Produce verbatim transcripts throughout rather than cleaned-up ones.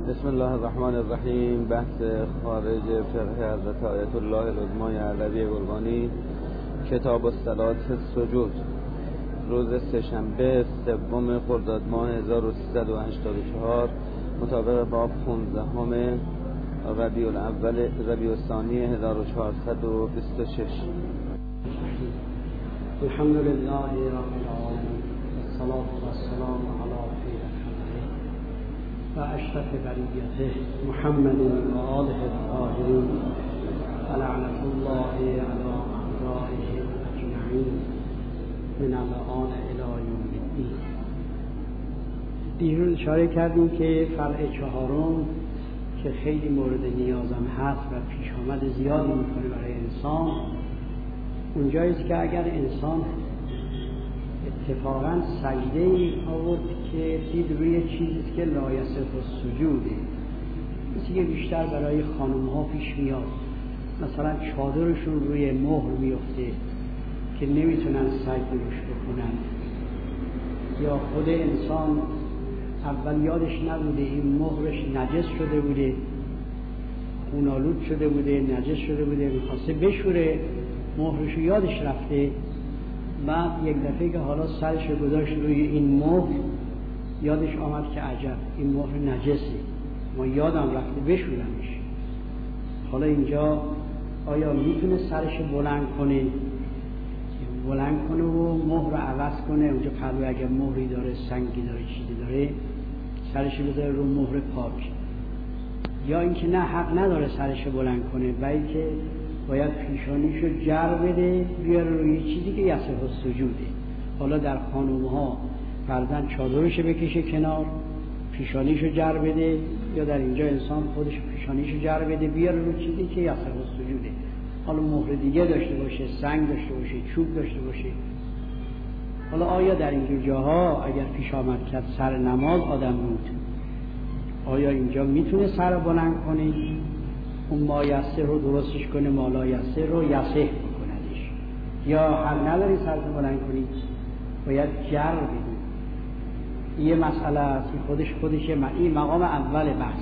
بسم الله الرحمن الرحیم. بحث خارج فقه حضرت آیت الله العظمای علوی گلبانی، کتاب الصلات السجود، روز سه‌شنبه سوم خرداد ماه هزار و سیصد و هشتاد و چهار مطابق با پانزدهم ربیع الاول ربیع الثانی هزار و چهارصد و بیست و شش. الحمد لله رب العالمین والصلاة والسلام علی خیر خلقه و اشرف بریته محمد و آله الطاهرین و لعنة الله علی اعدائه اجمعین من الآن الی یوم الدین. دیروز اشاره کردیم که فرع چهارم که خیلی مورد نیازم هست و پیش آمد زیادی میکنه برای انسان، اونجاییست که اگر انسان اتفاقا سجده ای آورد که دید روی چیزیست که لا یصح السجوده، مثل که بیشتر برای خانم ها پیش میاد، مثلا چادرشون روی مهر میفته که نمیتونن سجده روش بکنن، یا خود انسان اول یادش نبوده این مهرش نجس شده بوده، خونالود شده بوده، نجس شده بوده، میخواسته بشوره، مهرشو یادش رفته، بعد یک دفعه که حالا سرش گذاشت روی این مهر یادش آمد که عجب این مهر نجسه، ما یادم رفته بشورمش. حالا اینجا آیا میتونه سرش بلند کنه بلند کنه و مهر رو عوض کنه؟ اونجا پهلو اگر مهری داره، سنگی داره، چیزی داره، سرش بذاره رو مهر پاک، یا اینکه نه حق نداره سرش بلند کنه، بلکه باید پیشانیشو جر بده بیاره روی چیزی که یصح السجوده. حالا در خانومها فرضاً چادرشو بکشه کنار، پیشانیشو جر بده، یا در اینجا انسان خودش پیشانیشو جر بده بیاره روی چیزی که یصح السجوده. حالا مهر دیگه داشته باشه، سنگ داشته باشه، چوب داشته باشه. حالا آیا در این جاها اگر پیش آمد که سر نماز آدم بود، آیا اینجا میتونه سر بلند کنه؟ اون ما یسه رو درستش کنه، ما لا یسه رو یسه بکندش، یا حل نداری سر رو بلند کنی، باید جر بدی. یه مسئله است خودش خودشه. این مقام اول بحث.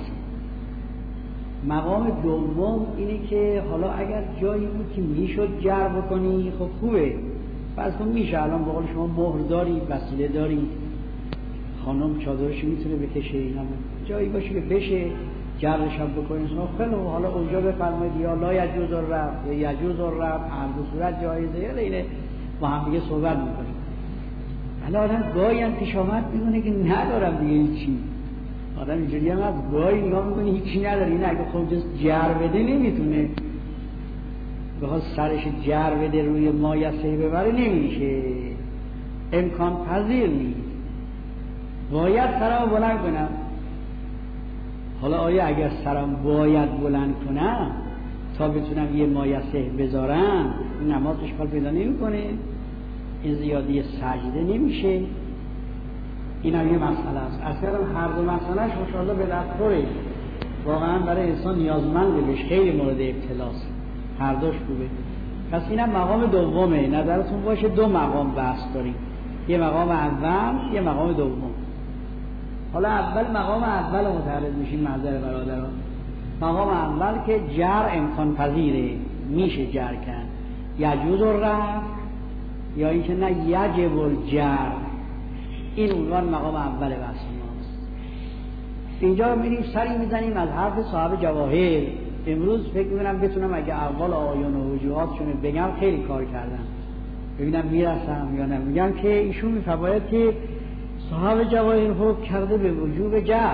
مقام دوم اینه که حالا اگر جایی بود که میشد جر بکنی، خب خوبه، پس خب میشه. الان بقول شما مهر داری، وسیله داری، خانم چادرش میتونه بکشه، این هم جایی باشه که بشه جرش هم بکنید. خیلی حالا اونجا بفرمایید یا لا یجوز الرفع یا یجوز الرفع، هر دو صورت جایزه، یا اینه با هم دیگه صحبت میکنیم. حالا آدم گاهی هم پیش آمد میدونه که ندارم دیگه هیچی، آدم اینجوری هم از گاهی نگاه میکنه هیچی نداره، این اگه خود جر بده نمیتونه، بخواد سرش جر بده روی مایسه ببره نمیشه، امکان پذیر نیست، باید سرم بلند کنم. حالا آیا اگر سرم باید بلند کنم تا بتونم یه مایسه بذارم، این نماز اشکال پیدا نمی کنه، این زیادی سجده نمیشه؟ این هم یه مسئله است. اصلا هر دو مسئلهش ماشاءالله به دستوره، واقعا برای انسان نیازمنده بهش، خیلی مورد ابتلاست، هر دوش خوبه. پس اینم مقام دومه. نظرتون باشه دو مقام بحث داریم، یه مقام اول، یه مقام دوم. حالا اول مقام اول متعرض میشیم معذر برادران. مقام اول که جر امکان پذیره، میشه جر کرد، یجوز الرفع یا اینکه نه یجب الجر. این عنوان مقام اول بحث ماست. اینجا میریم سری میزنیم از حرف صاحب جواهر. امروز فکر میکنم بتونم اگه اول آیان و وجوهاتشون بگم خیلی کار کردم، ببینم میرسم یا نه. میگم که ایشون میفرماید که صاحب جواهر حکم کرده به وجوب جر.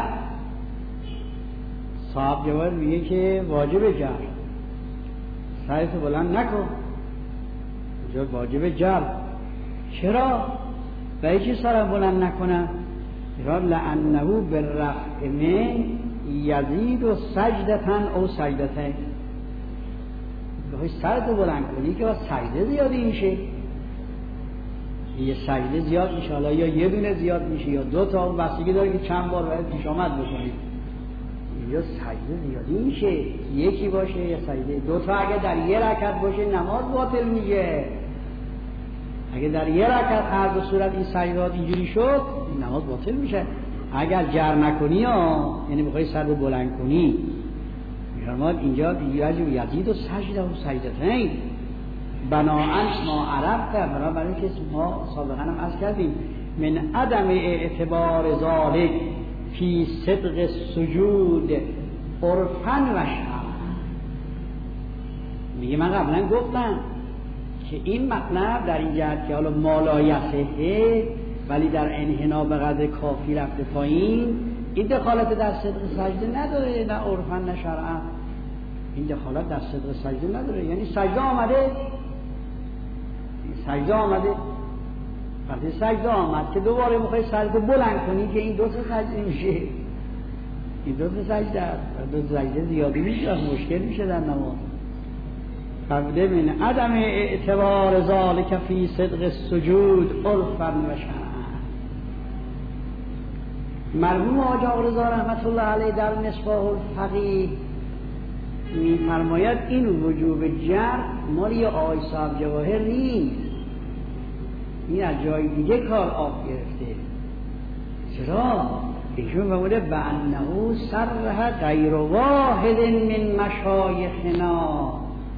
صاحب جواهر میگه که واجب جر، سرت بلند نکن، اینجا واجب جر. چرا؟ برای چی سرم بلند نکنم؟ لأنه بالرفع من یزید و سجدتن او سجدتن. بخوای سرت بلند کنی که با سجده زیادی میشه، یه سجده زیاد میشه، حالا یا یه دونه زیاد میشه یا دو تا، اون بستگی داره که چند بار باید پیش آمد بکنید. یا سجده زیادی میشه، یکی باشه یا سجده دو تا. اگه در یه رکعت باشه نماز باطل میگه. اگه در یه رکعت هر دو صورت این سجدات اینجوری شد نماز باطل میشه. اگر جر نکنی ها، یعنی بخوای سر رو بلند کنی، میفرماد اینجا یزید و سجده و سجدتین بناهن ما عرب کرد، برای که ما سابقا هم عرض کردیم من عدم اعتبار ذالک فی صدق سجود عرفن و شرعن. میگه من قبلا گفتم که این مطلب در این جهت که حالا مالایسه ولی در انحنا به قدر کافی رفته پایین، این دخالت در صدق سجده نداره، نه عرفن نه شرعن. این دخالت در صدق سجده نداره، یعنی سجده آمده سجده آمده وقتی سجده آمد که دوباره میخوای سجده بلند کنی که این دو تا سجده میشه، این دو تا سجده دو تا سجده زیادی میشه، مشکل میشه در نماز. فرموده من عدم اعتبار ذالک فی صدق السجود عرفا و شرعا. مرحوم حاج آقا رضا رحمت الله علیه در مصباح الفقیه میفرماید این وجوب جر مالی آقای صاحب جواهر نیست، این از جای دیگه کار آب گرفته. چرا؟ ایشون فرموده بانه صرح غیر واحد من مشایخنا،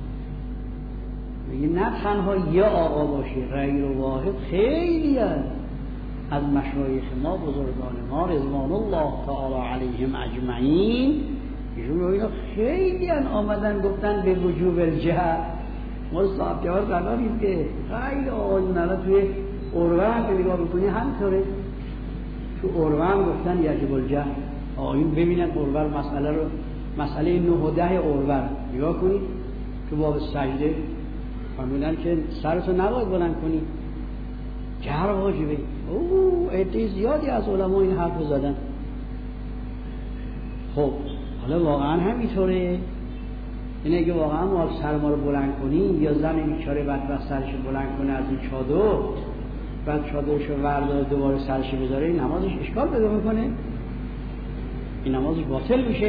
میگه نه تنها یه آقا باشه، غیر واحد خیلی هست از مشایخ ما، بزرگان ما رضوان الله تعالی علیهم اجمعین، ایشون اینا خیلی هن آمدن گفتن به وجوب الجهر. ما صاحب جوار قراریم که خیلی آقایون الان توی اروان که نگاه بکنی همطوره، تو اروان گفتن یجب الجهر. آقایون ببینن اروان مسئله رو، مسئله نه و ده اروان نگاه کنید تو باب سجده فرمودن که سرتو نباید بلند کنی، جهر واجبه. اوه عده زیادی از علما این حرف رو زدن. خب حالا واقعا همینطوره؟ اینه اگه واقعا ما سر ما رو بلند کنیم یا زن بیچاره بدبخت سرش بلند کنه از این چادر، بعد چادرش رو ورداره دوباره سرش بذاره، این نمازش اشکال پیدا میکنه، این نمازش باطل میشه.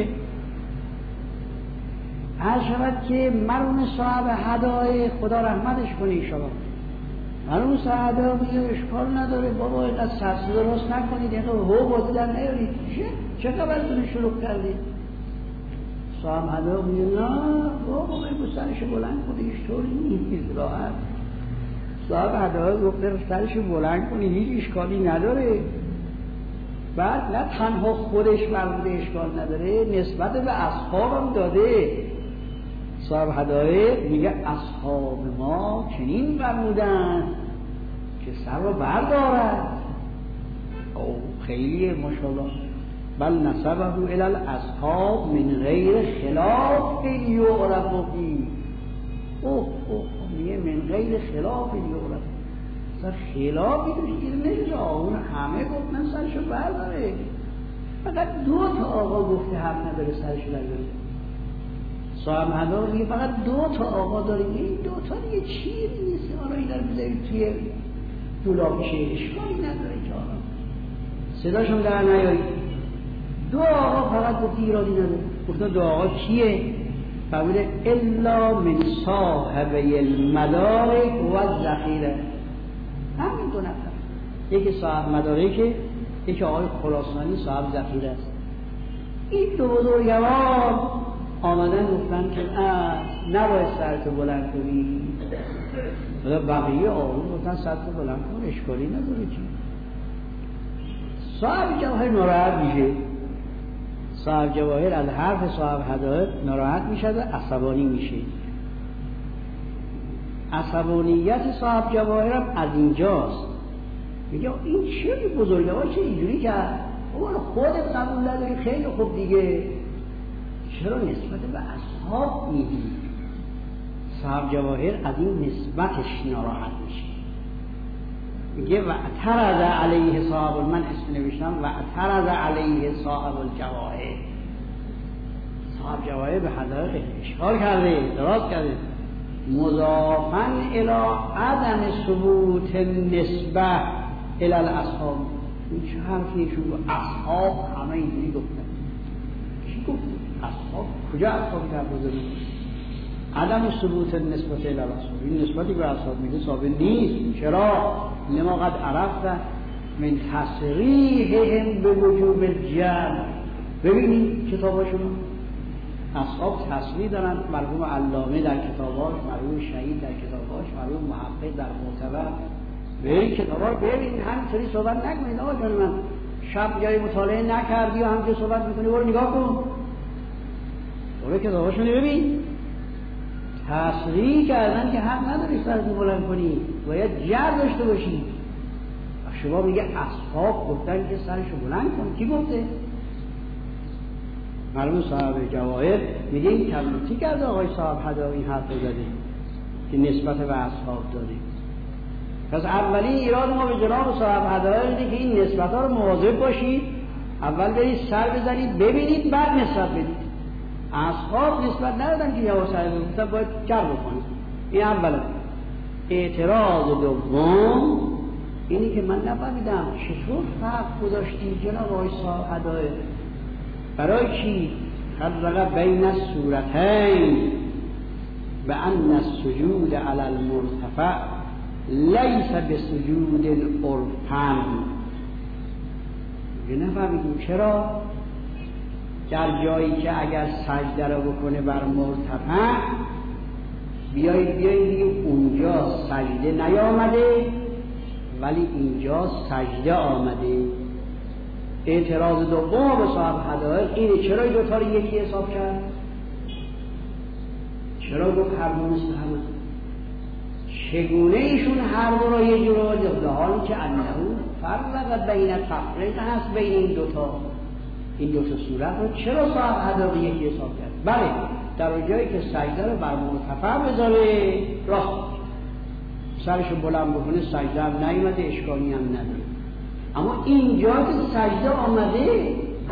هر شود که مرحوم صاحب هدای خدا رحمتش کنه ایشالا، مرحوم صاحب هدا میگه اشکال نداره بابا اینقدر سرسه درست نکنید، اینقدر هو بازی در نیارید، چه خبرتون شروع کردید؟ صاحب هدا میگه نه بابا بگو سرش بلند کنه، هیچ طوری نیست راحت. صاحب هدا گفته سرش بلند کنی هیچ اشکالی نداره. بعد نه تنها خودش فرموده اشکال نداره، نسبت به اصحابم داده. صاحب هدایه میگه اصحاب ما چنین فرمودن که سر رو بردارد. او خیلیه ماشاءالله. بل نسبه الی الاصحاب من غیر خلاف یعرف فیه. اوه اوه میگه من غیر خلاف یعرف، سر خلافی توش گیر نمیشه. اون همه گفتن سرشو برداره، فقط دو تا آقا گفته حق نداره سرشو برداره. صاحب هدا میگه فقط دو تا آقا داره، این دو تا دیگه چیزی نیست، آره این رو بذارید توی دولابشه اشکالی نداره که آقا صداشون در نیارید. دو آقا فقط گفته ایرادی نداره. گفتن دو آقا کیه؟ فرموده الا من صاحبی المدارک و الذخیره، همین دو نفر، یکی صاحب مدارکه، یکی آقای خراسانی صاحب ذخیره است. این دو بزرگوار آمدن گفتن که نباید سرتو بلند کنی. بقیه آقایون گفتن سرتو بلند کن اشکالی نداره چی. صاحب جواهر ناراحت میشه، صاحب جواهر از حرف صاحب هدایت ناراحت میشه و عصبانی میشه. عصبانیت صاحب جواهر هم از اینجاست، میگه این چه بزرگوار چه اینجوری کرد، اون خودت قبول نداری خیلی خوب دیگه، چرا نسبت به اصحاب میدی؟ صاحب جواهر از این نسبتش ناراحت میشه، میگه و اعترض علیه صاحب، من اسم نوشتم و اعترض علیه صاحب الجواهر، صاحب جواهر به حدایق اشکال کرده، اعتراض کرده، مضافا الی عدم ثبوت نسبه الی الاصحاب. این چه حرفیشون؟ اصحاب همه اینجوری گفتن. کی گفت؟ اصحاب کجا اصحاب کرد بزرگی؟ عدم ثبوت نسبت الی الاصحاب، این نسبتی به اصحاب میگه ثابت نیست. چرا؟ لما قد عرفت من تصریحهم به وجوب الجمع. ببینید کتاباشون اصحاب تصریح دارن، مرحوم علامه در کتاباش، مرحوم شهید در کتاباش، مرحوم محقق در معتبر. برید کتابا رو ببینید، همینطوری صحبت نکنید آقا جان من شب جای مطالعه نکردی و همینطوری صحبت میکنی، برو نگاه کن، برو کتاباشون ببین. تصریح کردن که حق نداری سرتو بلند کنی، باید جر داشته باشی. شما میگه اصحاب گفتن که سرشو بلند کن، کی گفته؟ مرحوم صاحب جواهر میگه این کلمتی کرده آقای صاحب هدا این حرف رو زده که نسبت به اصحاب داده. پس اولی ایراد ما به جناب صاحب هدا اینه که این نسبت ها رو مواظب باشید، اول برید سر بزنید ببینید بعد نسبت بدید. اصحاب نسبت ندادن که یواش سر بزنید، باید جر بکنید. این اولا. اعتراض دوم اینی که من نفهمیدم چطور فرق گذاشتی جناب آقای صاحب هدا برای چی؟ فرق بین الصورتین بأن السجود علی المرتفع لیس بسجود العرفن. میگه نفهمیدیم چرا در جایی که اگر سجده رو بکنه بر مرتفع بیایید بیایید بگیم اونجا سجده نیامده ولی اینجا سجده آمده. اعتراض دوم به صاحب هدایق اینه چرا این دوتا رو یکی حساب کرد؟ چرا گفت هر دو مثل همه؟ چگونه ایشون هر دو را یه جور در حالی که انه فرق بین تفریق هست بین این دوتا، این دوتا صورت رو چرا صاحب هدایق یکی حساب کرد؟ بله در اون جایی که سجده رو بر مرتفع بذاره راست سرشو بلند بکنه سجده هم نیومده اشکالی هم نداره، اما اینجا که سجده آمده.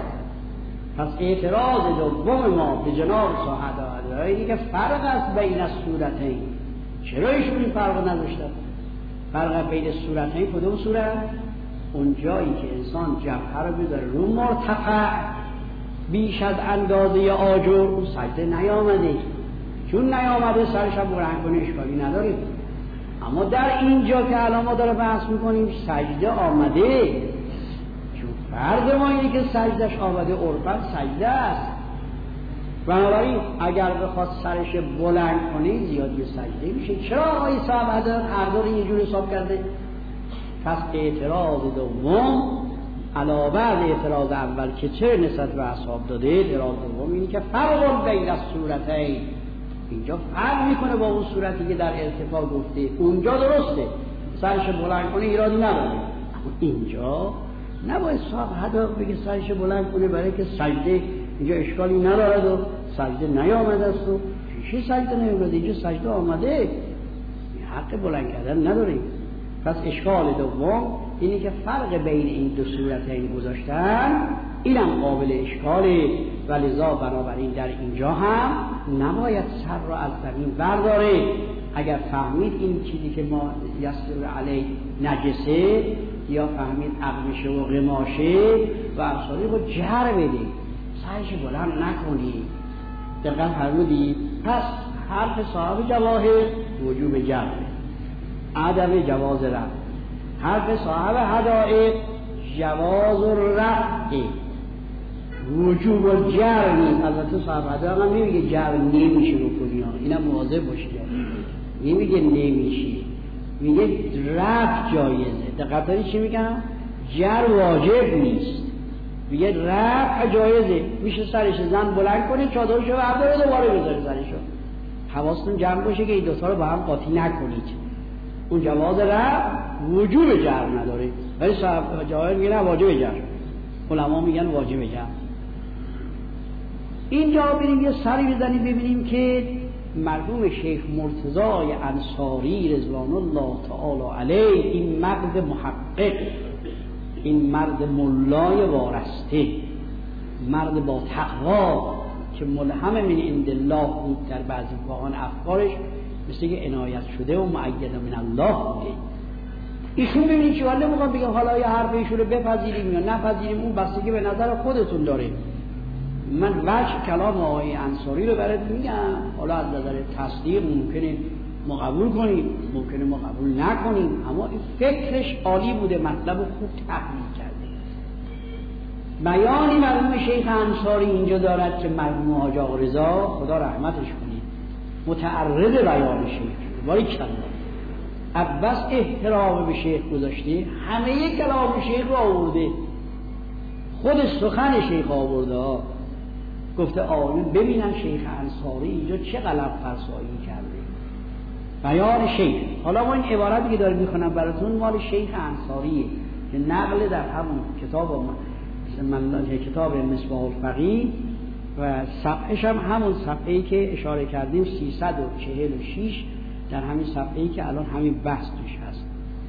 پس اعتراض دوم ما به جناب صاحب هدایق اینه که فرق است بین الصورتین. چرا ایشون این فرق نداشتن؟ فرق بین صورتین کدوم صورت؟ اون جایی که انسان جبهه رو بذاره رو مرتفع بیش از اندازه آجر سجده نیامده، چون نیامده سرش هم بلند کنه اشکالی نداره. اما در اینجا که الان ما داره بحث میکنیم سجده آمده، چون فرض ما اینه که سجدش آمده عرفاً سجده است، بنابراین اگر بخواد سرش بلند کنه زیادی سجده میشه. چرا آقای صاحب هدایق هر دو رو یه جور حساب کرده؟ پس اعتراض دوم علاوه بر اعتراض اول که چه نسبت به اصحاب داده، اعتراض دوم اینه که فرق بین الصورتین اینجا فرق میکنه با اون صورتی که در ارتفاع گفته. اونجا درسته سرش بلند کنه ایرادی نداره، اما اینجا نباید صاحب هدایق بگه سرش بلند کنه برای که سجده اینجا اشکالی ندارد و سجده نیامده است و چی سجده نیامده، اینجا سجده آمده، حق بلند کردن نداره. پس اشکال دوم اینه که فرق بین این دو صورتین گذاشتن اینم قابل اشکاله و لذا بنابراین در اینجا هم نباید سر را از زمین برداره. اگر فهمید این چیزی که ما یسر علی نجسه یا فهمید اقمشه و غماشه و افساری رو جهر بده، سرش بلند نکنی. دقیقا فرمودی. پس حرف صاحب جواهر وجوب جهر، عدم جواز رفع. حرف صاحب هدایق جواز رفع، وجوب الجر نیست. البته صاحب هدایق هم نمیگه جر نمیشه بکنی ها، اینم مواظب باشید، نمیگه نمیشه، میگه رفع جایزه. دقت داری چی میگم؟ جر واجب نیست، میگه رفع جایزه. میشه سرش زن بلند کنه چادرشو برداره دوباره بذاره سرشو. حواستون جمع باشه که این دوتا رو با هم قاطی نکنید. اون جواز رفع وجوب جر نداره، ولی صاحب جواهر میگه نه واجب جر، علما میگن واجب جر. اینجا بریم یه سری بزنیم ببینیم که مرحوم شیخ مرتضی انصاری رضوان الله تعالی علیه، این مرد محقق، این مرد ملای وارسته، مرد با تقوا که ملهم من عند الله بود در بعضی واقعا افکارش مثل که عنایت شده و معید من الله بوده. ایشون ببینید چه حالا میخوام بگم حالا یا حرف ایشون رو بپذیریم یا نپذیریم اون بستگی به نظر خودتون داره. من وجه کلام آقای انصاری رو برات میگم، حالا از نظر تصدیق ممکنه ما قبول کنیم، ممکنه ما قبول نکنیم، اما این فکرش عالی بوده، مطلب رو خوب تحلیل کرده. بیانی مرحوم شیخ انصاری اینجا دارد که مرحوم حاج آقا رضا خدا رحمتش کنید متعرض بیان شیخ شده، باری کلا عباس احترام به شیخ گذاشته، همه کلام شیخ رو آورده، خود سخن شیخ آورده ها. گفته آقایون ببینن شیخ انصاری اینجا چه قلم فرسایی کرده، بیان شیخ. حالا ما این عبارتی که داریم میخونم براتون مال شیخ انصاریه که نقل در همون کتاب من کتاب مصباح الفقیه و صفحه‌ش هم همون صفحه‌ای که اشاره کردیم سیصد و چهل و شش در همین صفحه‌ای که الان همین بحث توش هست.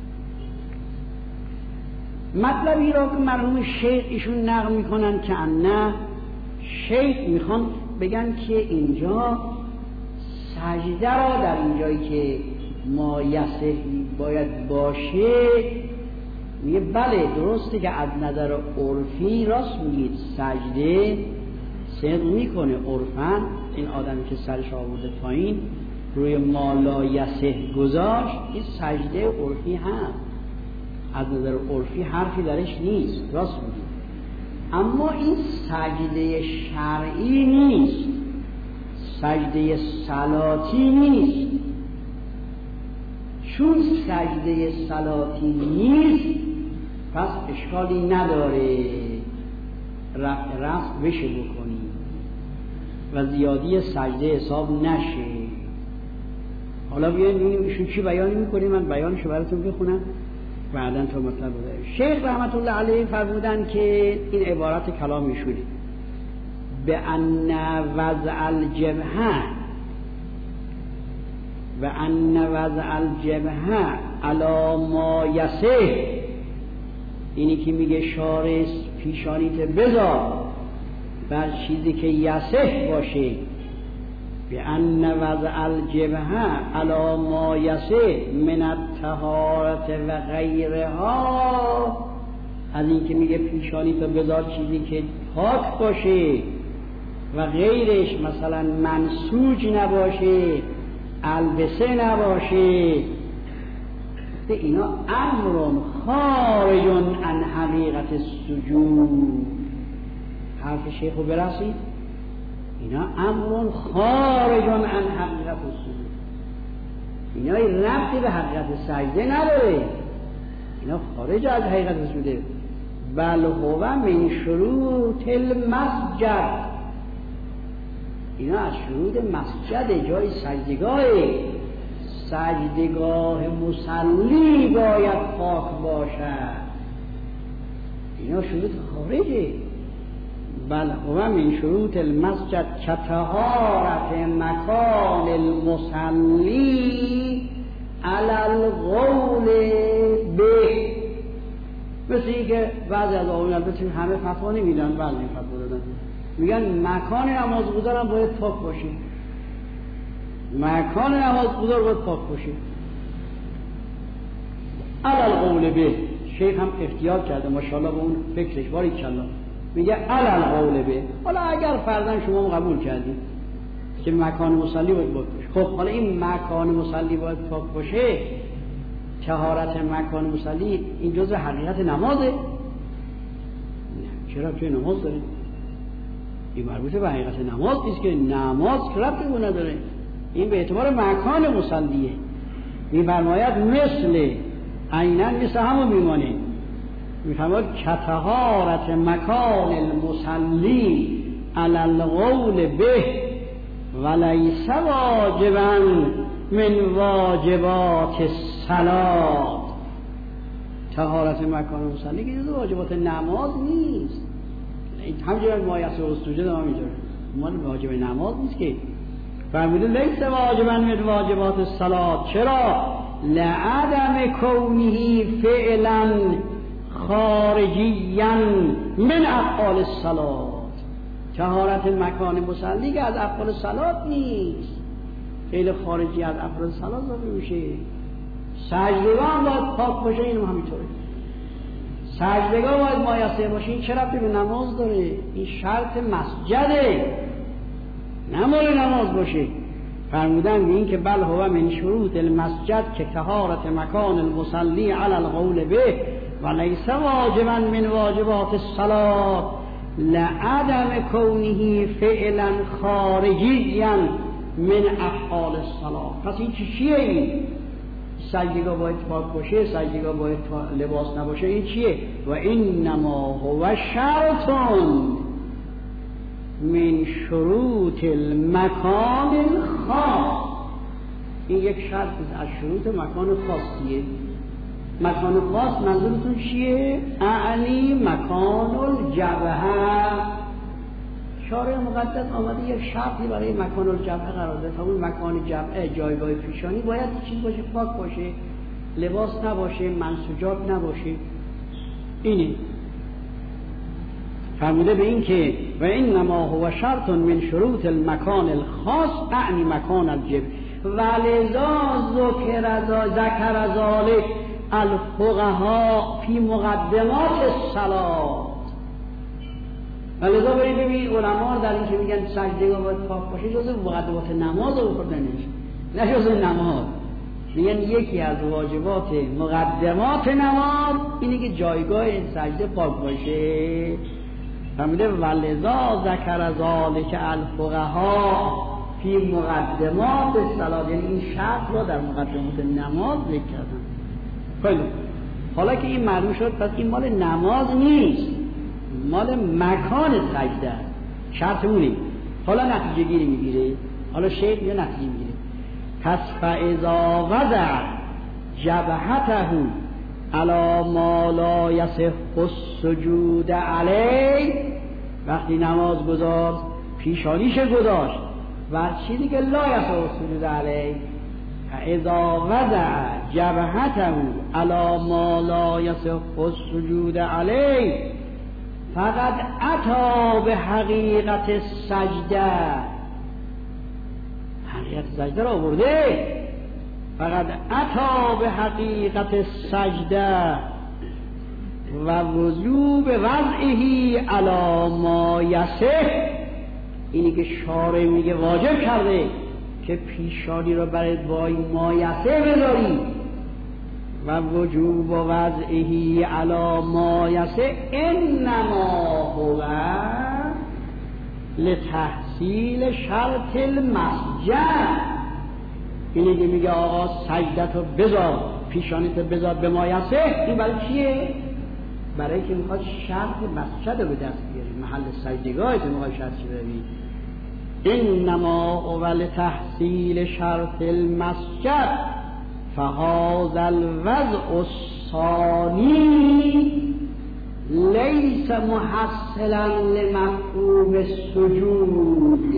مطلبی را که مرحوم شیخ ایشون نقل میکنن که نه شیخ میخوان بگن که اینجا سجده را در اینجایی که مایسه باید باشه، میگه بله درسته که از نظر عرفی راست میگید سجده صدق میکنه عرفاً، این آدمی که سرش آورده پایین روی مالایسه گذاشت، این سجده عرفی هم از نظر عرفی حرفی درش نیست، راست میگید. اما این سجده شرعی نیست، سجده صلاتی نیست. چون سجده صلاتی نیست پس اشکالی نداره رفع رفع بشه بکنی و زیادی سجده حساب نشه. حالا بیاین ببینیم ایشون چی بیان میکنه، من بیانشو براتون بخونم بعدن تا مطلب بوده. شیخ رحمت الله علیه فرمودن که این عبارت کلام ایشونه، به ان وضع الجبهه و ان وضع الجبهه علی ما یسه، اینی که میگه شارس پیشانیت بذار بر چیزی که یسه باشه، به ان وضع الجبهه علی ما یسه من الطهارت و غیرها، از این که میگه پیشانیت بذار چیزی که پاک باشه و غیرش مثلا منسوج نباشه، البسه نباشه، اینا امر خارج عن حقیقت السجود. حرف شیخو برسید، اینا امر خارج عن حقیقت السجود، اینا ربطی به حقیقت سجده نداره، اینا خارج از حقیقت سجده. بل هو من شروط المسجد، اینا از شروط مسجد، جای سجدگاه، سجدگاه مصلی باید پاک باشد، اینا شروط خارجه. بل هو من شروط المسجد کطهارت مکان المصلی علی القول به، مثل این که بعضی از آقایون البته همه فتوا نمیدن، بعضی فتوا دادن میگن مکان نمازگزار هم باید پاک باشه، مکان نمازگزار باید پاک باشه علی القول به. شیخ هم اختیار کرده ماشاءالله به اون فکرش، باری کلا میگه علی القول به. حالا اگر فرضاً شما قبول کردید که مکان مصلی باید پاک باشه، خب حالا این مکان مصلی باید پاک باشه، طهارت مکان مصلی این جزء حقیقت نمازه؟ چرا توی نماز داره؟ این مربوطه به حقیقت نماز نیست که نماز ربطی به نداره، این به اعتبار مکان مصلیه. می‌فرماید مثل عیناً مثل همون میمانه، می‌فرماید کطهارت مکان المصلی علی القول به ولیس واجباً من واجبات الصلاة. طهارت مکان مصلی که جزو واجبات نماز نیست، همچنین مایسه و سجود هم اینجوره، مال واجب نماز نیست که. فرموده لیس واجبا من واجبات الصلاة. چرا؟ لعدم کونه فعلا خارجیا من افعال الصلاة. طهارت مکان مصلی که از افعال صلات نیست، خیلی خارجی از افعال صلات ظاهر میشه. سجدگاه باید پاک باشه، اینم همینطوره. سجدگاه باید مایسر باشه، این چرا به نماز داره؟ این شرط مسجده، نماز نماز باشه. فرمودن به این که بل هو من شروط المسجد که طهارت مکان المصلی علی القول به و لیس واجبا من واجبات الصلاة لعدم کونه فعلا خارجیا من افعال الصلاة. پس این چیه؟ این سجدگاه باید پاک باشه، سجدگاه باید لباس نباشه، این چیه؟ و اینما هو شرط من شروط المکان الخاص. این یک شرط از شروط مکان خاصیه. مکان خاص منظورتون چیه؟ اعنی مکان الجبهه. شارع مقدس آمده یک شرطی برای مکان الجبهه قرار داده. همون مکان جبهه، جایگاه پیشانی باید چیز باشه، پاک باشه، لباس نباشه، منسوجات نباشه. اینه فرموده به این که و اینما هو شرط من شروط المکان الخاص اعنی مکان الجبهه ولذا ذکر ذکر ذلک الفقهاء فی مقدمات الصلاة. ولذا برید ببینید علما در این که میگن سجدگاه باید پاک باشه جزء مقدمات نماز رو بردنش، نه جزء نماز. میگن یکی از واجبات مقدمات نماز اینه که جایگاه این سجده پاک باشه. فرموده ولذا ذکر ذلک الفقهاء فی مقدمات الصلاة، یعنی این شرط را در مقدمات نماز ذکر کردن. خیلی حالا که این معلوم شد پس این مال نماز نیست، مال مکان سجده است. شرط اونه. حالا نتیجه گیری میگیره. حالا شیخ یا نتیجه میگیره. پس فاذا وضع جبهته علی ما لا یصح السجود علیه، وقتی نماز گذار پیشانیش گذاشت و چیزی که لا یصح السجود علیه، فاذا وضع جبهته علی ما لا یصح السجود علیه فقد اتی به حقیقت سجده، حقیقت سجده را آورده. فقد اتی به حقیقت سجده و وجوب وضعه علی ما یصح، اینی که شارع میگه واجب کرده که پیشانی را برای بای ما یصح بذاری و وجوب وضعه علی ما یصح انما هو لتحصیل شرط المسجد. اینه که میگه آقا سجدتو بذار، پیشانیتو بذار به ما یصح. این برای چیه؟ برای که میخواد شرط مسجد رو به دست بیاری، محل سجدگاهی که میخواد شرط چی بروی. انما هو لتحصیل شرط المسجد فهذا الوضع الثانی لیس محصلا لمفهوم السجود.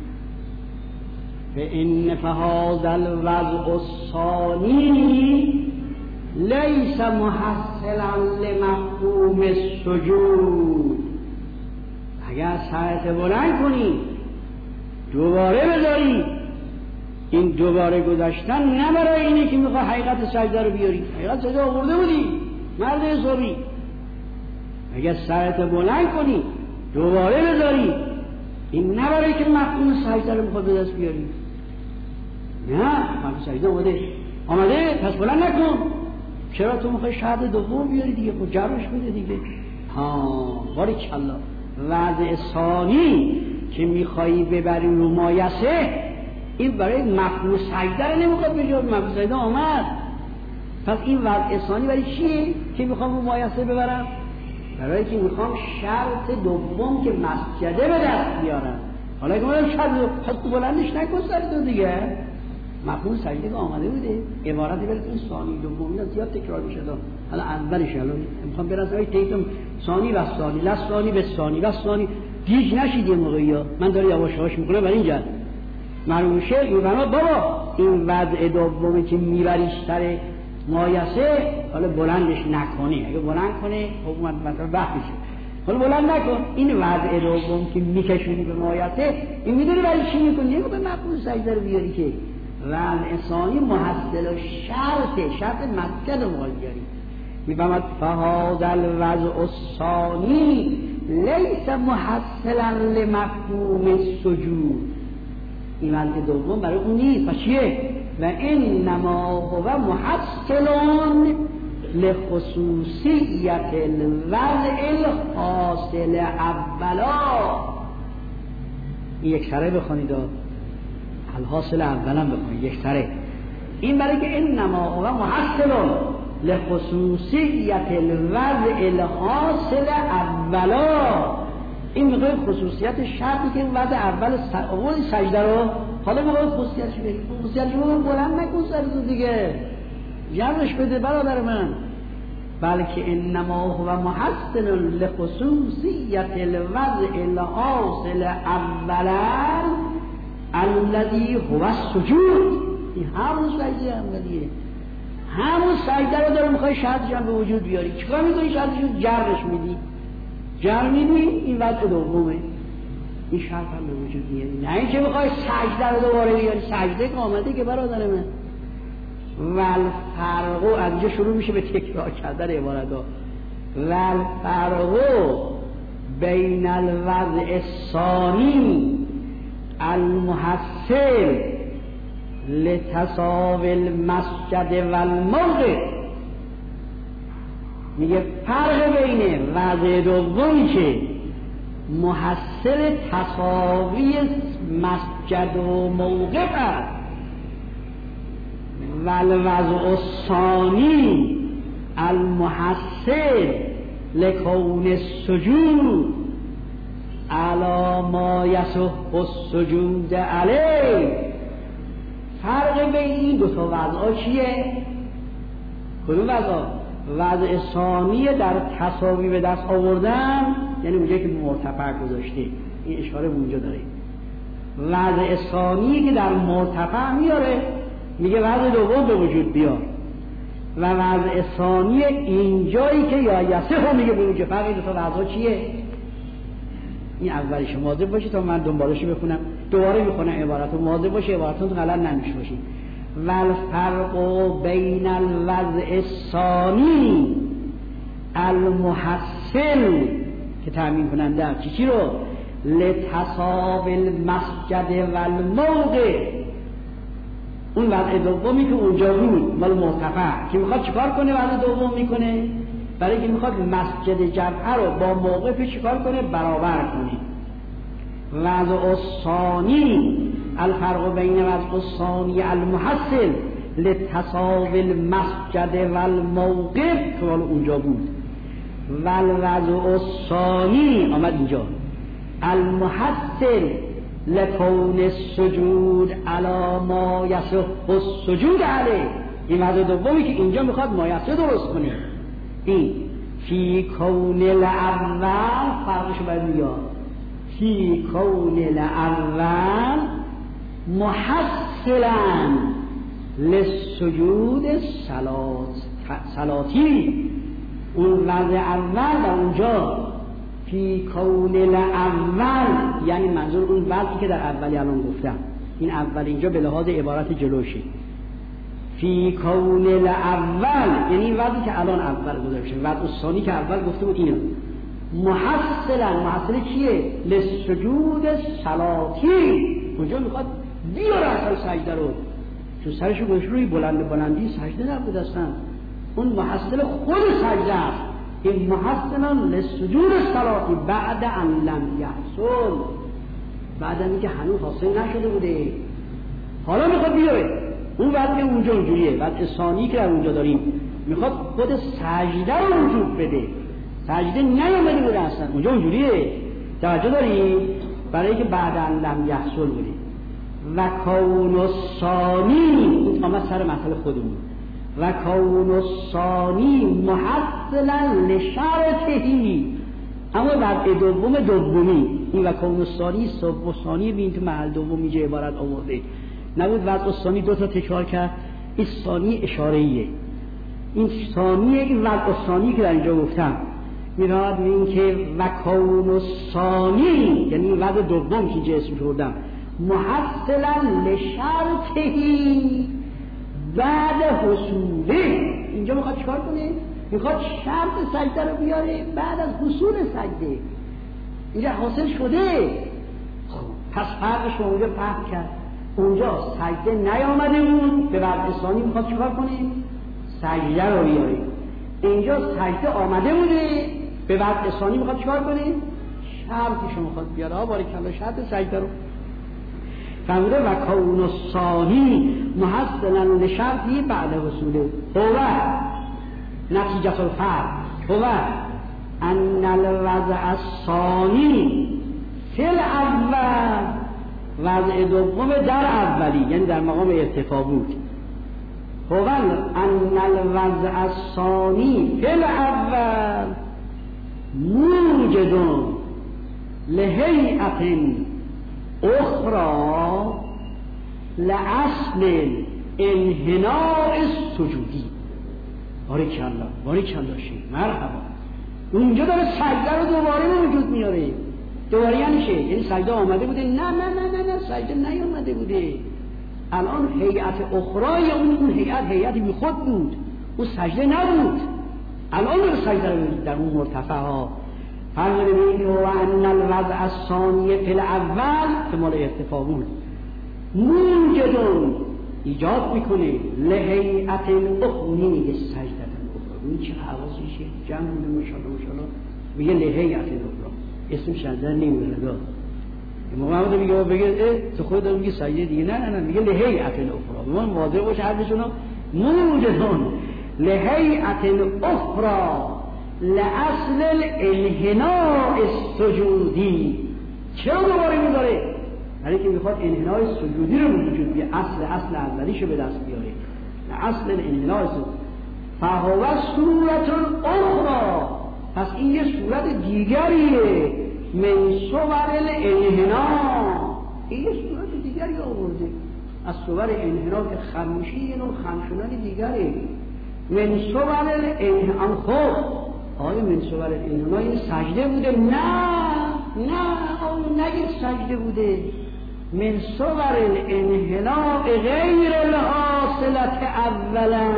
فإن فهذا الوضع الثانی لیس محصلا لمفهوم السجود. اگر سرت بلند کنی دوباره بذاری، این دوباره گذاشتن نه برای اینه که میخوای حقیقت سجده رو بیاری. حقیقت سجده آورده بودی مرد حسابی. اگر سرت بلند کنی دوباره بذاری، این نه برای که مفهوم سجده رو میخوای به دست بیاری. نه، مفهوم سجده آمده آمده پس بلند نکن. چرا تو میخوای شهادت دوم بیاری دیگه؟ خود جرمش بده دیگه. ها باریکالله. وضع ثانی که میخوایی ببری رو مایسه، این برای مفهوم سجده رو نمیخواد بجا. مفهوم سجده آمد، پس این وضع ثانی برای چیه که میخوام رو مایسه ببرم؟ برای که میخوام شرط دوم که مسجده به دست بیارم. حالا که من شرط دو پس تو بلندش نکن سجده دیگه. مفهوم سجده که آمده بوده، عبارتی برای این ثانی دوم اینا زیاد تکرار میشه. حالا اولش الان میخوام برسم ای تیتم ثانی و ثانی لا ثانی به ثانی و ثانی گیج نشید یه موقعی ها. من داره یواش یواش میکنم برای اینجا معلوم شه میبرم بابا این وضع دومی که میبریش سر مایسه، حالا بلندش نکنی. اگه بلند کنه حکومت مثلا وقت میشه. حالا بلند نکن. این وضع دوم که میکشونی به مایسه، این میدونی برای چی میکنی؟ به مفهوم سجده رو بیاری که وضع ثانی محصل و شرط شرط مسجد رو بیاری. میفهمد فهذا الوضع الثانی لیس محصلا لمفهوم السجود. این وضع دوم برای اون نیست. پس چیه؟ و انما هو محصلون لخصوصیت الوضع الحاصل اولا. این یک سره بخونید و الحاصل اولا بخونید یک سره. این برای که انما هو محصلون لخصوصیت الوضع الحاصل اولا. این میگه خصوصیت شرطی که وضع اول اول سجده رو حالا میگه خصوصیتش بگی خصوصیتش رو بلند نکن سر دیگه جمعش بده برادر من. بلکه انما هو محسن لخصوصیت الوضع الحاصل اولا الذي هو السجود. این همون سجده اولیه، همون سجده رو داره میخوای شرطش هم به وجود بیاری. چیکار میکنی؟ شرطش رو جرش میدی، جر میدی، این وضع دومه، این شرط هم به وجود میاری. نه اینکه میخوای سجده رو دوباره بیاری. سجده که آمده که برادر من. والفرق از اینجا شروع میشه به تکرار کردن عبارت ها. والفرق بین الوضع الثانی المحصل لتصاوی المسجد والموضع. میگه فرق بین وضع دومی که محصل تساوی مسجد و موقع است و الوضع الثانی المحصل لکون السجود علی ما یصح السجود علیه. فرق بین این دو تا وضع چیه؟ کدوم وضع؟ وضع ثانی در تساوی به دست آوردن، یعنی اونجایی که مرتفع گذاشته، این اشاره اونجا داره. وضع ثانی که در مرتفع میاره، میگه وضع دوم به وجود بیار. و وضع ثانی اینجایی که یا یصح میگه به وجود. فرق این دو تا وضع چیه؟ این اولیش مواظب باشی تا من دنبالش بخونم، دوباره میخونم عبارتو، مواظب باشی عبارتون تو غلط نمیشه باشی. والفرق بین الوضع الثانی المحصل که تامین کننده چی چی رو لتصاوی المسجد والموضع. اون وضع دومی که اونجا بود مال مرتفع که میخواد چیکار کنه؟ وضع دوم میکنه برای که میخواد مسجد جمعه رو با موقف چیکار کنه؟ برابر کنه. وضع الثانی الفرق بین وضع الثانی المحصل لتصاوی المسجد والموقف که اونجا بود و الوضع الثانی آمد اینجا المحصل لکون السجود علی ما یصح السجود علیه. این وضع دومی که اینجا میخواد مایسه درست کنه. این فی کون الاول فرقشو باید میاد. فی کون الاول محصلا للسجود صلاتی. اون وضع اول در اونجا فی کون الاول یعنی منظور اون وضعی که در اولی الان گفتم. این اول اینجا به لحاظ عبارت جلوشه. فی کون الاول یعنی وضعی که الان اول گذاشته. وضع ثانی که اول گفته بود اینه. محصلا محصل کیه؟ للسجود صلاتی. اونجا میخواد بیاره اصلا سجده رو، چون سرشو گوش روی بلند بلندی سجده نبود اصلا. اون محصل خود سجده است. این محصلا للسجود صلاتی بعد ان لم یحصل، بعد اینکه هنوز حاصل نشده بوده حالا میخواد بیاره. اون وقتی اونجا اونجوریه. وقت ثانی که در اونجا داریم میخواد خود سجده رو وجود بده. سجده نیامده بوده اصلا اونجا اونجوریه. توجه داریم؟ برای که بعد ان لم یحصل بوده. و کون الثانی آمد سر مسئله خودمون. و کون الثانی محصلا لشرطهی. اما وضع دوم دومی این و کون الثانی سب و ثانی بین تو محل دوم اینجا عبارت آورده نبود. وضع ثانی دو تا تکرار کرد. این ثانی اشاره‌ایه. این ثانیه این وضع ثانی که در اینجا گفتم میراد این که و کون الثانی یعنی وضع دوم که اینجا اسم بردم محصلا لشرطهی بعد حصوله. اینجا میخواد چیکار کنه؟ میخواد شرط سجده رو بیاره بعد از حصول سجده. اینجا حاصل شده. خب پس فرقش رو اونجا فهم کرد. اونجا سجده نیامده بود، به وضع ثانی میخواد چیکار کنیم؟ سجده رو بیاریم. اینجا سجده آمده بوده، به وضع ثانی میخواد چیکار کنیم؟ شرطش رو میخواد بیاره. ها باری کلا شرط سجده رو فرموده و کون الثانی محصلا لشرطی بعد حصوله هو نتیجه الفرق هو ان الوضع الثانی فی الاول، وضع دوم در اولی یعنی در مقام ارتفاع بود. هو ان الوضع الثانی فی الاول موجد لهیئت اخرى لأصل انحناء السجودی. باریکالله باریکالله شیخ مرحبا. اونجا داره سجده رو دوباره به وجود میاره. دوباره یعنی چه؟ یعنی سجده آمده بوده؟ نه نه نه نه نه سجده نیامده بوده. الان هیئت اخرای اون اون هیئت هیئتی بی خود بود، اون سجده نبود. الان داره سجده رو در اون مرتفع ها فرق بین و ان الوضع الثانی فی الاول که مال ارتفاع بود موجدون ایجاد میکنه لهیئت اخرى یه سجده اخرى. این چه حواسیشه؟ جمع بوده ماشاءالله ماشاءالله میگه لهیئت اخرى، اسمش از در نمیره. محمد میگه بگه تو خودت میگی سجده دیگه، نه نه نه میگه لهیئت اخرى. به من واضح باشه حرفشون موجدون لهیئت اخرى لأصل الانحناء السجودی. چرا دوباره میذاره؟ برای که میخواد انحناء سجودی رو وجود بیاره، اصل اصل اولیشو به دست بیاره. لأصل الانحناء السجودی فهو صورت اخرى، پس این یه صورت دیگریه من صور الانحناء. این یه صورت دیگری آورده از صور انحناء که خمشی یه نوع خمشونان دیگره. من صور الانحناء خب آیا من صور الانحناء این سجده بوده؟ نه نه اون نگه سجده بوده. من صور الانحناء غیر الحاصلت اولا،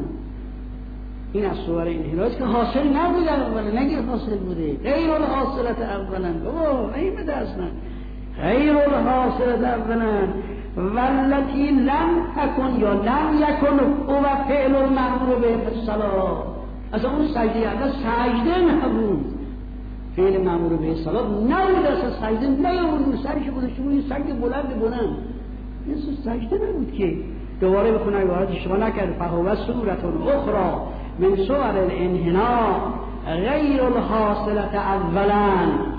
این از صور انحناء که حاصل نبوده اولا، نگه حاصل بوده. غیر الحاصلت اولا بابا نیمده اصلا غیر الحاصلت اولا والتی لم تکن یا لم یکن او فعل المأمور به الصلاة. اصلا اون سجده اول سجده نبود، فعل مأمور به الصلاة نبود، اصلا سجده نیامد سرش گذاشته بود. این سجده بلند بلند این سجده نبود که. دوباره بخونه عبارت شما نکرد فهو صورت اخرى من صور الانحناء غیر الحاصلت اولا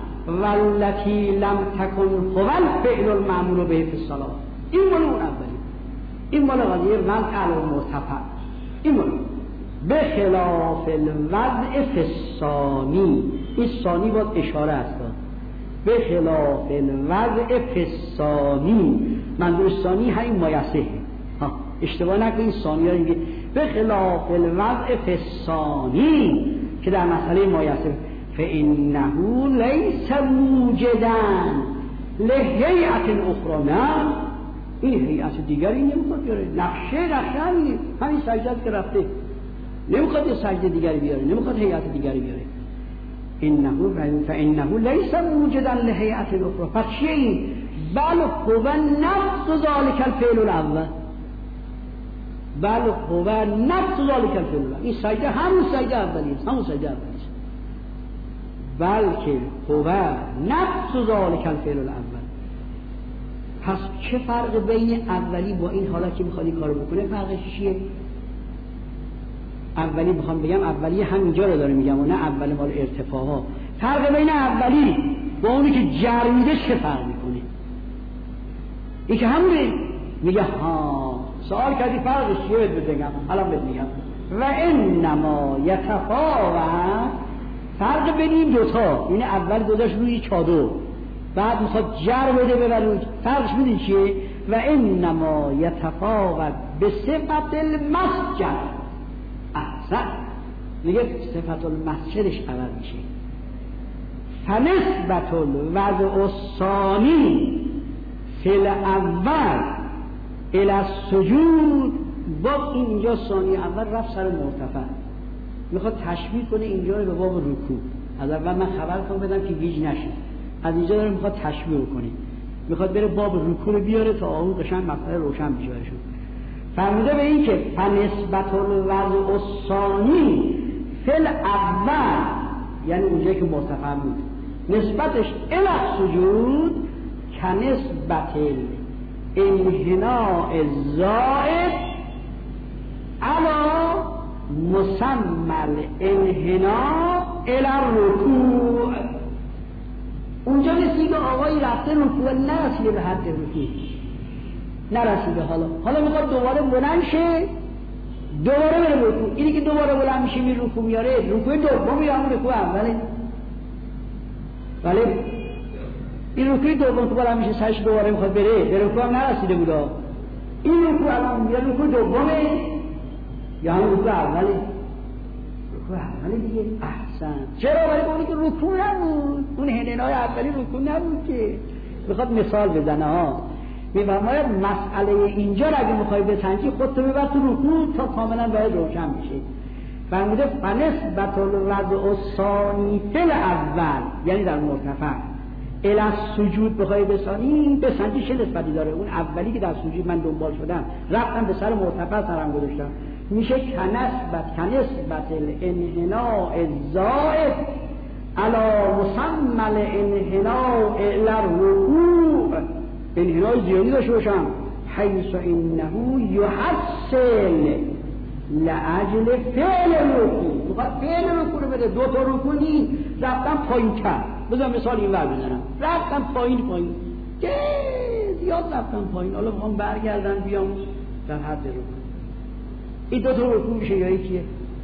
والتی لم تکن هو الفعل المأمور به فی الصلاة. این مال اون اولی، این مال قضیه وضع علی المرتفع. این مال به خلاف الوضع فی الثانی، این ثانی باید اشاره است. به خلاف الوضع فی الثانی منظور ثانی همین مایسه، اشتباه نکنید ثانی ها میگه به خلاف الوضع فی الثانی که در مسئله مایسه فانه لیس موجدا لهیئت اخرى. نه این هیئت دیگری نمیخواد بیاره، نقشه نقشه همین همین سجده که رفته نمیخواد یه سجده دیگری بیاره، نمیخواد هیئت دیگری بیاره. انه فانه لیس موجدا لهیئت اخرى. پس چیه این؟ بل هو نفس ذلک الفعل الاول، بل هو نفس ذلک الفعل الاول. این سجده همون سجده اولی است، همون سجده اولی است. بلکه هو نفس ذلک الفعل الاول. پس چه فرق بین اولی با این حالا که میخواد این کارو بکنه؟ فرقش چیه؟ اولی بخوام بگم اولی همینجا رو داره میگم و نه اول مال ارتفاع ها. فرق بین اولی با اونی که جر میده چه فرق میکنه؟ این که همونه میگه ها سوال کردی فرقش چیه؟ بهت بگم الان بهت میگم. و انما یتفاوت، فرق بین این دوتا، یعنی اول گذاشت روی چادر بعد میخواد جر بده ببرد، فرقش میدین چیه؟ و انما یتفاوت به صفت المسجد. احسن میگه صفت المسجدش عوض میشه. فنسبت الوضع الثانی فی الاول الی السجود، با اینجا ثانی اول رفت سر مرتفع، میخواد تشبیه کنه اینجا رو به باب رکوع. از اول من خبر کنم بدم که گیج نشه، از اینجا داره میخواد تشبیه کنه. میخواد بره باب رکوع رو بیاره تا اون قشنگ مسئله روشن بشه برشون. فرموده به این که فنسبت الوضع الثانی فل اول، یعنی اونجایی که مرتفع بود نسبتش الی سجود کنسبت انحناء الزائد علی مسمى انحناء الی الرکوع. اونجا رسیده آقایی رفته رکوع نرسیده به حد رکوع، نرسیده، حالا حالا میخواد دوباره بلند شه دوباره بره رکوع. اینی که دوباره بلند میشه می رکوع میاره رکوع دوم یا همون رکوع اوله، ولی این رکوع دوم که بلند میشه سرش دوباره میخواد بره به رکوع هم نرسیده بودا، این رکوع الان میاد رکوع دومه یا همون رکوع اوله؟ رکوع اوله دیگه. احسن. چرا؟ برای اونی که رکوع نبود، اون هننای اولی رکوع نبود که. میخواد مثال بزنه ها، میفرماید مسئله اینجا را اگه میخوای بسنجی خودتو ببر تو رکوع تا کاملا باید روشن میشه. فرموده فنسبت الوضع الثانی فی الاول، یعنی در مرتفع الی سجود بخوای بسانی بسنجی چه نسبتی داره. اون اولی که در سجود من دنبال شدم رفتم به سر مرتفع سرم گذاشتم، میشه کنسبت کنسبت الانحناء الزائد علی مسمى الانحناء الی الرکوع. انحناء زیادی داشته باشم حیث انه یحصل لأجل فعل رکوع. میخواد فعل رکوع رو بده، دو تا رکوع نیست، رفتم پایین کرد. بذار مثال این ور بزنم، رفتم پایین پایین که زیاد رفتم پایین، حالا میخوام برگردم بیام در حد رکوع. این دو تا رکوع میشه یا یکیه؟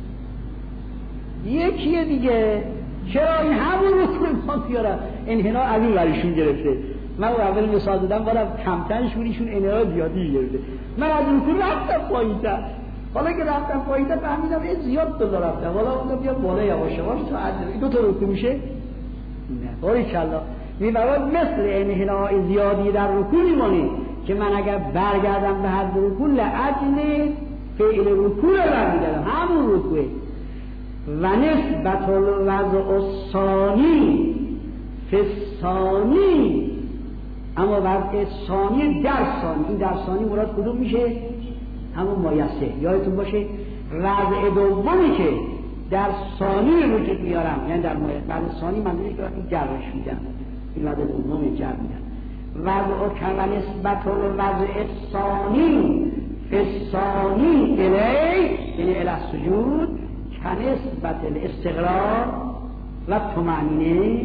یکیه دیگه. چرا؟ این همون رکوع ما بیارم انحناء از این ورشون گرفته. من اول مثال دادم بالا کمترشون ایشون انحناء زیادی گرفته. من از رکوع رفتم پایین تر، حالا که رفتم پایین تر فهمیدم این زیاد دو رفتم، حالا اونم بیا بالا یواش یواش تا حد این دو تا رکوع میشه. نه باریکلا. میبرد مثل انحناء زیادی در رکوع میمونه که من اگر برگردم به حد رکوع لأجل فعل رکوع برمیگردم همون رکوع. و نسبت الوضع الثانی فی الثانی، اما وضع ثانی در ثانی، این در ثانی مراد کدوم میشه؟ همون مایسه. یادتون باشه وضع دومی که در ثانی وجود میارم، یعنی در مایسه بعد ثانی من دیگه این جرش میدم، این وضع دومی جر میدم. وضع کما نسبت الوضع الثانی فی الثانی الی، یعنی الی السجود کنسبت الاستقرار و طمأنینه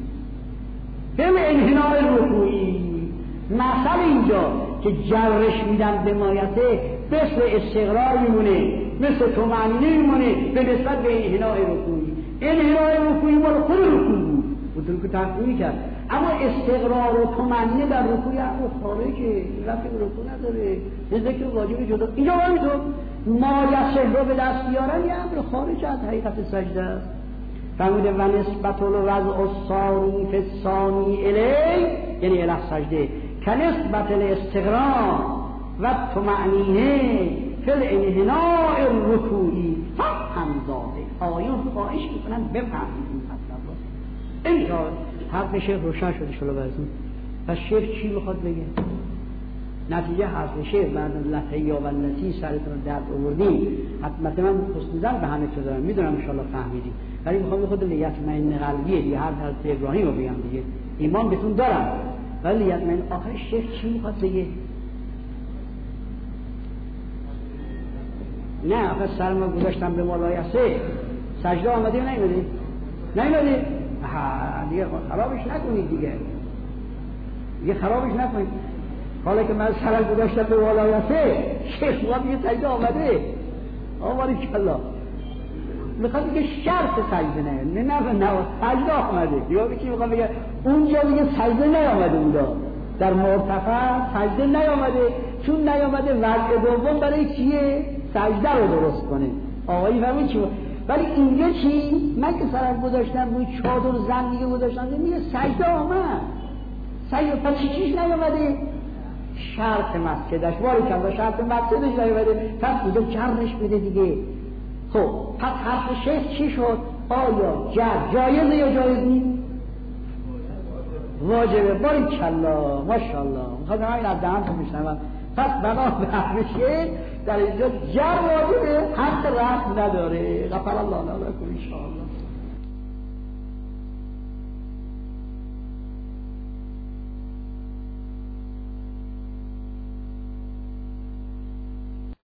به انحناء رکوعی. مثل اینجا که جرش میدن به مایسه مثل استقرار میمونه، مثل طمأنینه میمونه به نسبت به انحناء رکوعی. انحناء رکوعی مال خود رکوع بود، اون که تفسیر کرد، اما استقرار و طمأنینه در رکوع امر خارجه، رفت به رکوع نداره، ذکر واجب جدا. اینجا همینطور مایسه رو به دست بیارن یه امر خارج از حقیقت سجده است. فرموده و نسبت الوضع الثانی فی الثانی الی، یعنی الی سجده کنسبت الاستقرار و طمأنینه فی الانحناء الرکوعی. فهم ذاته. آیون خواهش میکنن بفهمید این مطلب رو. اینجا حرف شیخ روشن شده شلو برسون. پس شیخ چی میخواد بگه؟ نتیجه حرف شیخ بعد از لحظه و التی سرتون درد آوردیم، حتما من خصوصا به همه چیز دارم میدونم ان شاء الله فهمیدیم، ولی میخوام خود لیتمین قلبیه دیگه، هر حرف ابراهیم رو بگم دیگه، ایمان بهتون دارم، ولی لیتمین آخر شیخ چی میخواد بگه؟ نه آخر سرما گذاشتم به مالایسه، سجده آمده یا نیومده؟ نیومده؟ ها دیگه خرابش نکنید دیگه، دیگه خرابش نکنید. حالا که من سرم گذاشتم به مالایسه، شیخ ما دیگه سجده آمده. آماری کلا میخواد دیگه شرط سجده نه نه نه سجده آمده. یا بکی میخواد بگه اونجا دیگه سجده نیامده بودا، در مرتفع سجده نیامده، چون نیامده وضع دوم برای چیه؟ سجده رو درست کنه. آقایی فهمید چی؟ ولی اینجا چی؟ من که سرم گذاشتم روی چادر زن دیگه گذاشتم میگه سجده آمد، سجده پس چیش نیامده؟ شرط مسجدش وارد کرد، شرط مسجدش نیامده، پس بوده جرش بده دیگه. خب پس حرف شیخ چی شد؟ آیا جر جایزه یا جایز نیست؟ واجبه. باریکلا ماشاءالله. میخواد همین از دهنتون میشنوم. پس بنا بشه در اینجا جر واجبه، حق رفت نداره. غفر الله لکم ان شاء الله.